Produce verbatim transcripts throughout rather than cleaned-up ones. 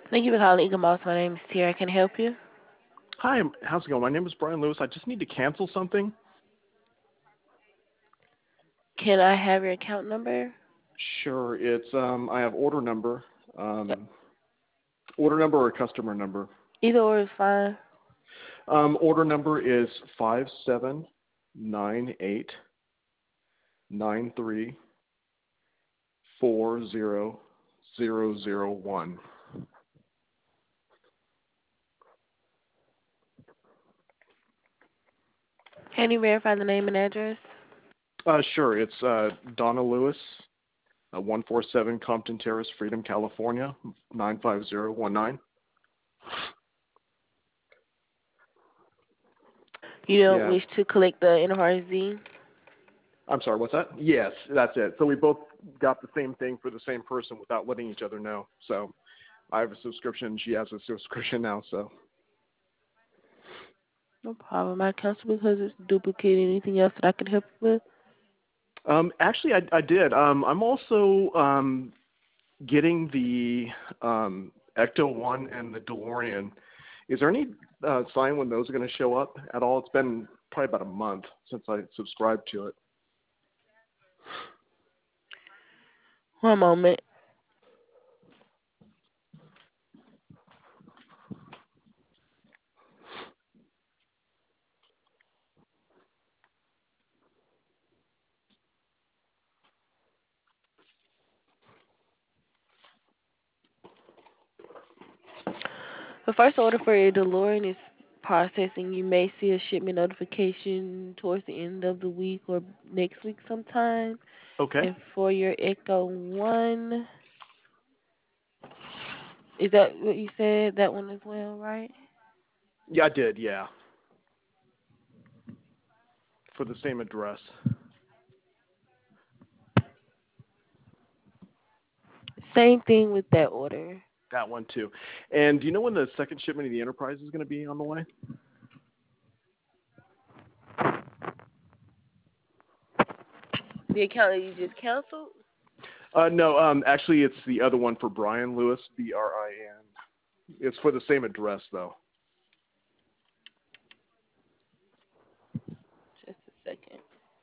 Thank you for calling Eagle Moss. My name is Tiara. Can I help you? Hi, how's it going? My name is Brian Lewis. I just need to cancel something. Can I have your account number? Sure, it's um I have order number, Yep. um order number or customer number. Either or is fine. Um order number is five seven nine eight nine three four zero zero zero one. Can you verify the name and address? Uh sure, it's uh Donna Lewis, uh, one four seven Compton Terrace, Freedom, California, nine five zero one nine. You don't Yeah. wish to collect the N R Z? I'm sorry, what's that? Yes, that's it. So we both got the same thing for the same person without letting each other know. So I have a subscription. She has a subscription now. So No problem. I cancel because it's duplicate. Anything else that I can help you with? um, actually, I, I did. Um, I'm also um, getting the um, Ecto One and the DeLorean. Is there any uh, sign when those are going to show up at all? It's been probably about a month since I subscribed to it. One moment. The first order for your DeLorean is processing. You may see a shipment notification towards the end of the week or next week sometime. Okay. And for your Echo One, is that what you said? That one as well, right? Yeah, I did. Yeah, for the same address. Same thing with that order. That one too. And do you know when the second shipment of the Enterprise is going to be on the way? The account that you just canceled? Uh, no, um, actually, it's the other one for Brian Lewis, B R I N. It's for the same address, though. Just a second.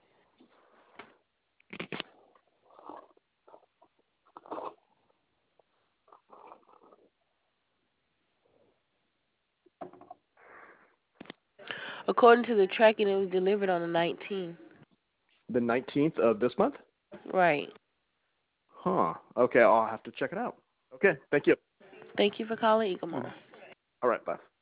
According to the tracking, it was delivered on the nineteenth. The nineteenth of this month? Right. Huh. Okay, I'll have to check it out. Okay, thank you. Thank you for calling Eagle Mhm. Moss. All right, bye.